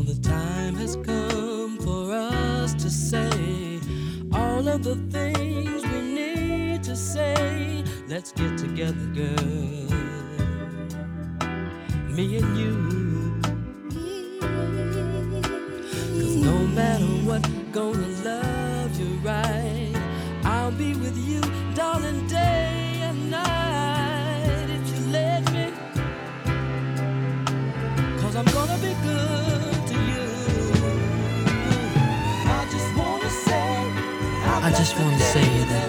the time has come for us to say all of the things we need to say. Let's get together, girl, me and you. 'Cause no matter what, gonna love you right. I'll be with you, darling, day and night if you let me. 'Cause I'm gonna be good to you. I just wanna say that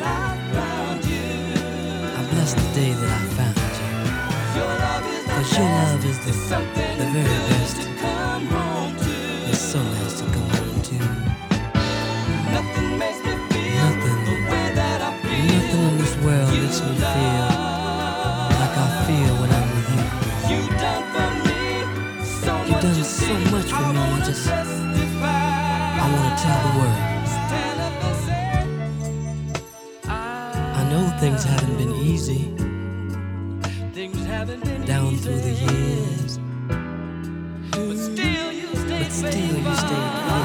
I bless the day that I found you. 'Cause your love is the very best. It's so nice to come home to. Nothing makes me feel the way that I feel. Nothing in this world makes me feel like I feel when I'm with you. You've done for me so much. You've done so much for me. I wanna tell the world. I know things haven't been easy. Down through the years. But still you stayed faithful.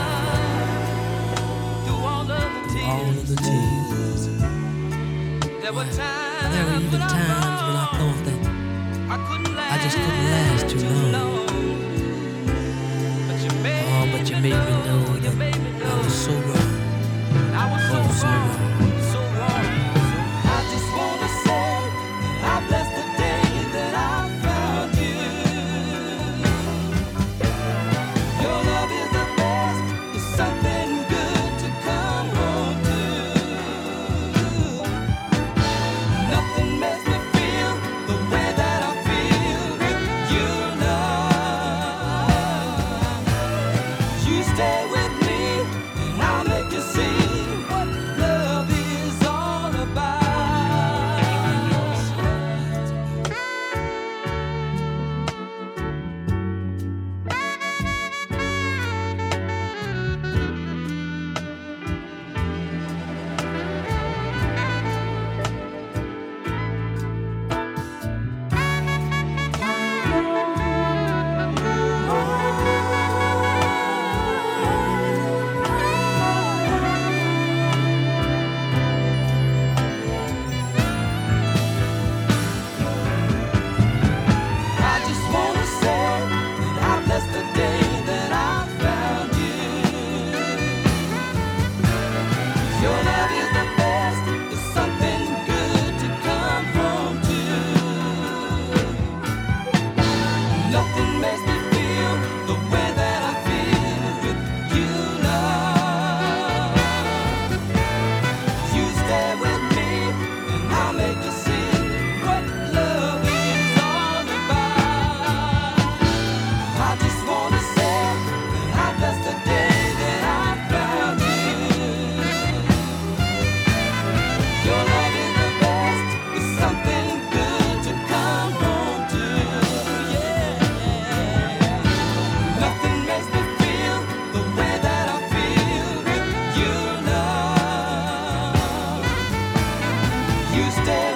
Through all of the tears. There were even times when I thought that I just couldn't last too long. But you made me know that I was so wrong. Oh, so wrong. I just wanna say I bless the day that I found you. Your love is the best. It's something good to come home to. Nothing makes me feel the way that I feel with you, love. You stay with me and I'll make you see what love is all about. I just wanna say that I bless the day that I found you. Your love is the best. It's something good to come home to. Nothing makes me feel the way that I feel with you, love. You stay with me and I'll make you see what love is all about. I just wanna say that I bless the day that I found you. Your love is the best. It's something good to come home to. Yeah. Nothing makes me feel the way that I feel with you, love. You stay